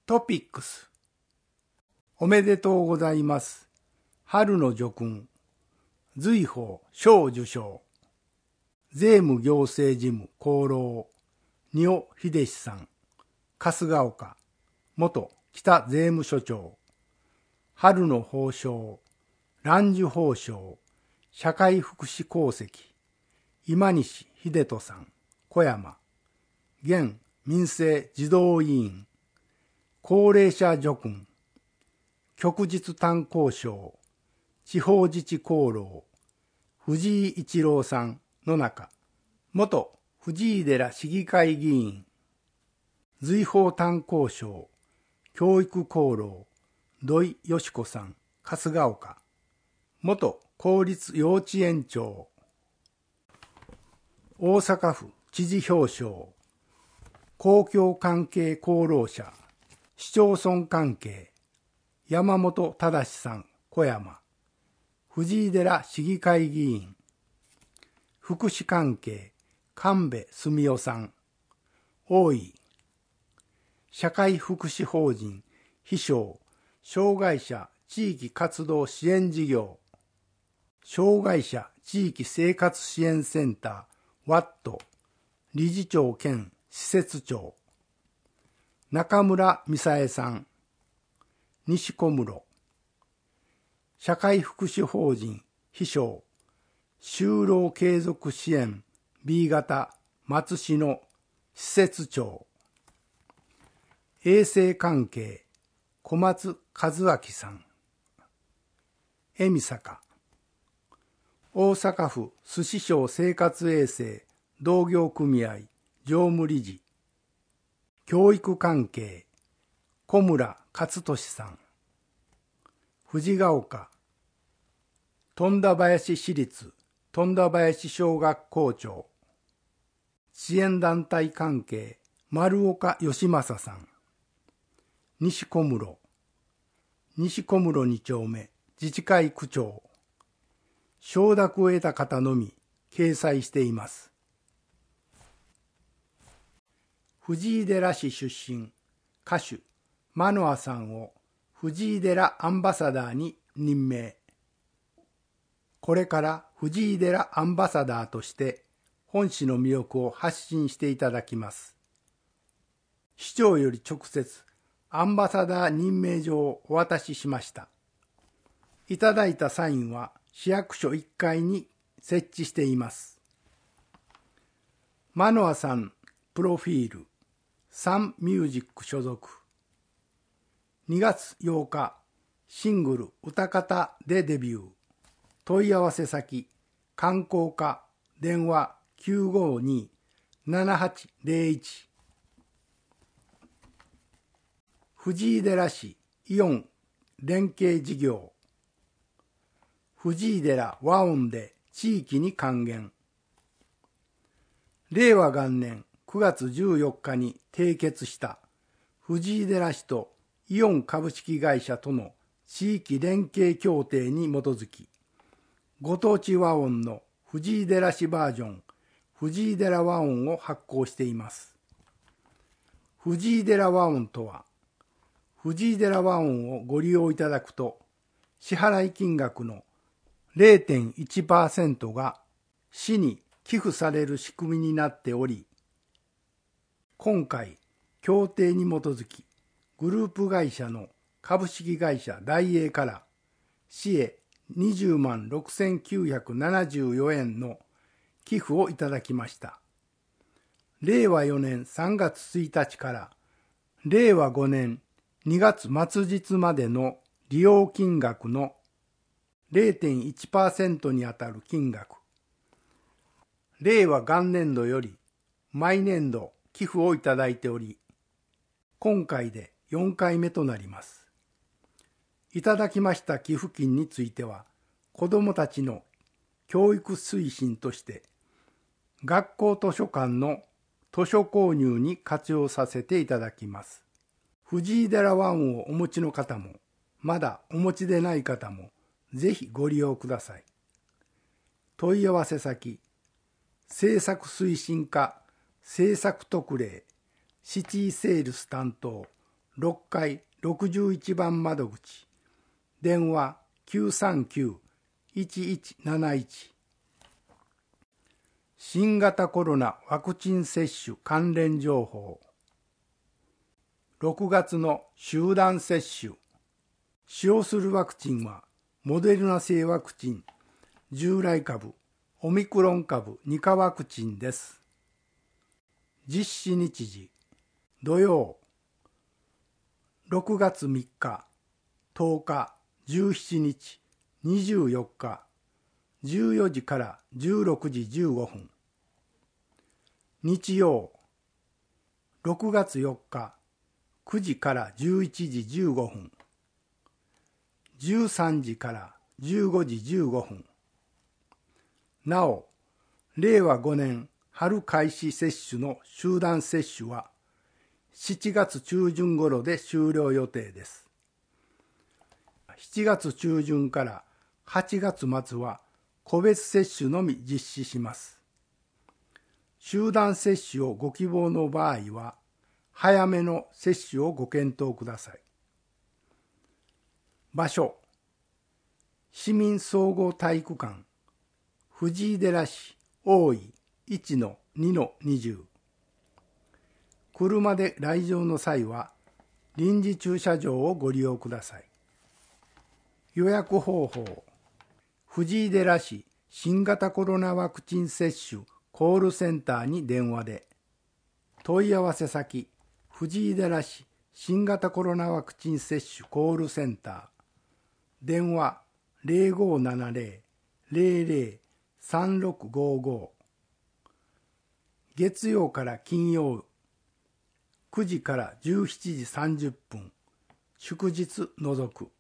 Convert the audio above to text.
トピックス。おめでとうございます。春の叙勲。瑞宝賞受賞。税務行政事務功労。仁尾秀志さん。春日岡。元北税務署長。春の褒章。蘭寿褒章。社会福祉功績。今西秀人さん。小山。現民政児童委員。高齢者叙勲。旭日炭鉱賞。地方自治功労。藤井一郎さんの中。元藤井寺市議会議員。瑞宝炭鉱賞。教育功労。土井よし子さん。春日岡。元公立幼稚園長。大阪府知事表彰。公共関係功労者。市町村関係。山本忠さん、小山。藤井寺市議会議員。福祉関係。神戸澄夫さん。大井。社会福祉法人。秘書。障害者地域活動支援事業。障害者地域生活支援センター。ワット。理事長兼施設長。中村美沙恵さん。西小室。社会福祉法人秘書。就労継続支援 B 型松市の施設長。衛生関係小松和明さん。恵美坂。大阪府寿司省生活衛生同業組合常務理事。教育関係小村勝利さん。藤ヶ丘。富田林市立富田林小学校長。支援団体関係丸岡義正さん。西小室。西小室2丁目自治会区長。承諾を得た方のみ掲載しています。藤井寺市出身歌手マノアさんを藤井寺アンバサダーに任命。これから藤井寺アンバサダーとして本市の魅力を発信していただきます。市長より直接アンバサダー任命状をお渡ししました。いただいたサインは市役所1階に設置しています。マノアさんプロフィール。サンミュージック所属。2月8日、シングル歌方でデビュー。問い合わせ先、観光課、電話 952-7801。藤井寺市イオン連携事業。藤井寺和音で地域に還元。令和元年9月14日に締結した藤井寺市とイオン株式会社との地域連携協定に基づき、ご当地和音の藤井寺市バージョン、藤井寺和音を発行しています。藤井寺和音とは、藤井寺和音をご利用いただくと、支払い金額の 0.1% が市に寄付される仕組みになっており、今回、協定に基づき、グループ会社の株式会社大栄から市へ20万6974円の寄付をいただきました。令和4年3月1日から令和5年2月末日までの利用金額の 0.1% にあたる金額。令和元年度より毎年度寄付をいただいており、今回で4回目となります。いただきました寄付金については、子どもたちの教育推進として、学校図書館の図書購入に活用させていただきます。藤井寺和音をお持ちの方も、まだお持ちでない方も、ぜひご利用ください。問い合わせ先、政策推進課政策特例シティセールス担当 6階61番窓口、電話 939-1171。新型コロナワクチン接種関連情報。6月の集団接種。使用するワクチンは、モデルナ製ワクチン、従来株、オミクロン株2価ワクチンです。実施日時、土曜、6月3日、10日、17日、24日、14時から16時15分。日曜、6月4日、9時から11時15分。13時から15時15分。なお、令和5年春開始接種の集団接種は7月中旬頃で終了予定です。7月中旬から8月末は個別接種のみ実施します。集団接種をご希望の場合は、早めの接種をご検討ください。場所、市民総合体育館、藤井寺市大井 1-2-20。車で来場の際は、臨時駐車場をご利用ください。予約方法、藤井寺市新型コロナワクチン接種コールセンターに電話で、問い合わせ先、藤井寺市新型コロナワクチン接種コールセンター、電話 0570-003655。月曜から金曜9時から17時30分、祝日除く。